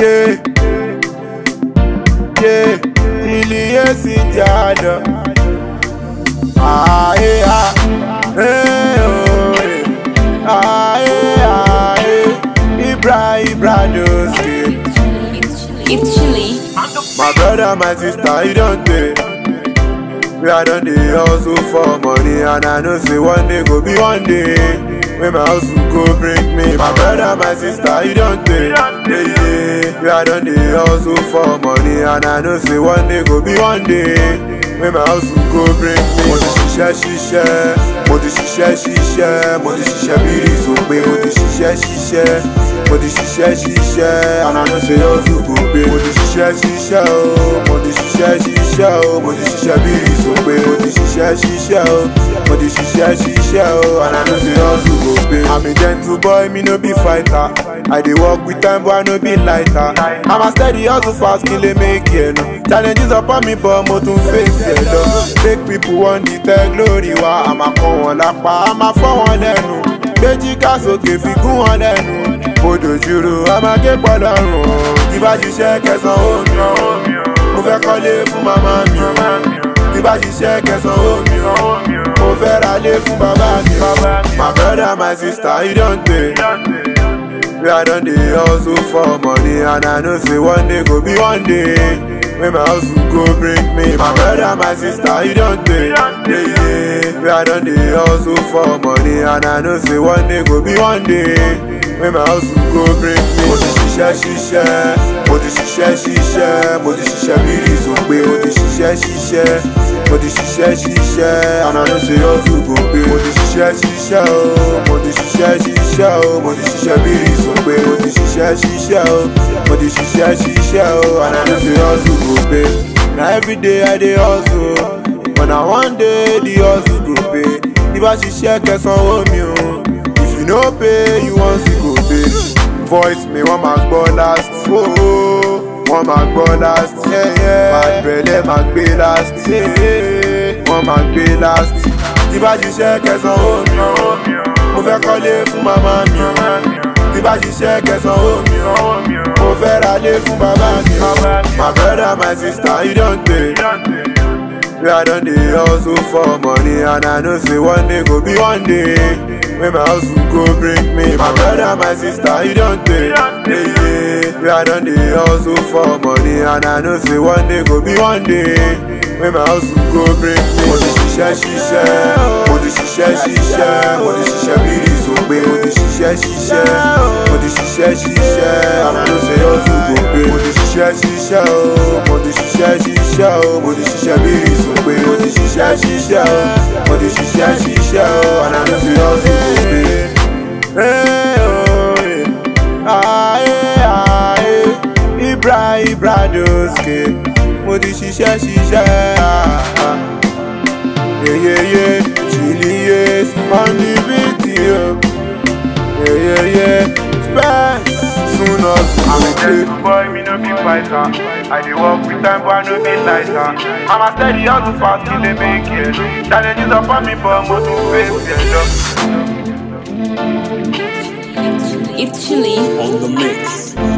Yeah, yeah, Ilias Indiana. Ah, yeah, oh, yeah. Ah, yeah, Ibra Doski. It's chilly. My brother, my sister, you don't take. We are done the hustle for money, and I know say one day go be one day. When my hustle go bring me, my brother, my sister, you don't take. Yeah. We are done the hustle for money, and I know say one day go be one day. When my hustle go bring me, mo ti ṣiṣẹ́, mo ti ṣiṣẹ́, mo ti ṣiṣẹ́ bí ìsòpè, mo ti ṣiṣẹ́, mo ti ṣiṣẹ́, and I know say hustle go pay. Mo ti ṣiṣẹ́ o, mo ti ṣiṣẹ́ o, mo ti ṣiṣẹ́ bí ìsòpè, mo ti ṣiṣẹ́ o, mo ti ṣiṣẹ́ o, and I know say hustle go pay. I'm a gentle boy, me no be fighter. I dey work with time, but I no be lighter. I'm a steady hustle fast, kill it, make it no. Challenges upon me, but mo tún face it though. Make people want the tell glory wa. I'm a kàn wọ́n lápá, I'm a fọ́ wọn lẹ́nu. Méjì ká sókè fi gún wọn lẹ́nu. Mo dojúrò, a máa ké pọ̀lọ́ rùn. Tí bá ṣiṣẹ́ kẹsàn-án omi o. Mo fẹ́ kọ́lé fún màmá mi o. Tí bá ṣiṣẹ́ kẹsàn-án omi o. Mo fẹ́ ralé fún bàbá mi o. My brother, my sister, you don't take. We are done the hustle for money, and I know say one day go be one day. When my hustle go bring me, my brother, my sister, you don't take. Yeah. We are done the hustle for money, and I know say one day go be one day. When my hustle go bring me, mo ti ṣiṣẹ́, mo ti ṣiṣẹ́ bí ìsòpè, mo ti ṣiṣẹ́, mo ti ṣiṣẹ́, and I know say hustle go pay. Mo ti ṣiṣẹ́ o, mo ti ṣiṣẹ́, mo ti ṣiṣẹ́ bí ìsòpè, mo ti ṣiṣẹ́ o, mo ti ṣiṣẹ́ o, and I know say hustle go pay. Na everyday I dey hustle, but na one day the hustle go pay. Tí bá ṣiṣẹ́ kẹsàn-án omi o, if you no pay, you wan see go pay. Voice me wọ́n máa gbọ́ last, wọ́n máa gbọ́ last, bad belle máa gbé last, wọ́n máa gbé last. Tí bá ṣiṣẹ́ kẹsàn-án omi o, mo fẹ́ kọ́lé fún màmá mi o. Tí bá ṣiṣẹ́ kẹsàn-án omi o, mo fẹ́ ralé fún bàbá mi o. My brother, my sister, you don't take. We are done the hustle for money, and I know say one day go be one day. When my hustle go bring me, my brother, my sister, you don't take. Yeah. We are done the hustle for money, and I know say one day go be one day. When my hustle go bring me, mo ti ṣiṣẹ́, mo ti ṣiṣẹ́ bí ìsòpè, mo ti ṣiṣẹ́, mo ti ṣiṣẹ́, and I know say hustle go pay. Mo ti ṣiṣẹ́ o, mo ti ṣiṣẹ́, mo ti ṣiṣẹ́ bí ìsòpè, mo ti ṣiṣẹ́ o, mo ti ṣiṣẹ́ o, and I know say hustle go pay. Hey, oh, yeah. Ibra Doski. Mo ti ṣiṣẹ́, yeah, Chilies on the video, yeah, Spence, soon as I'm a gentle boy, me no be fighter. I dey work with time, but I no be lighter. I'm a steady hustle fast, kill it, make it. Challenges upon me, but mo tún face it. It's chilly. On the mix.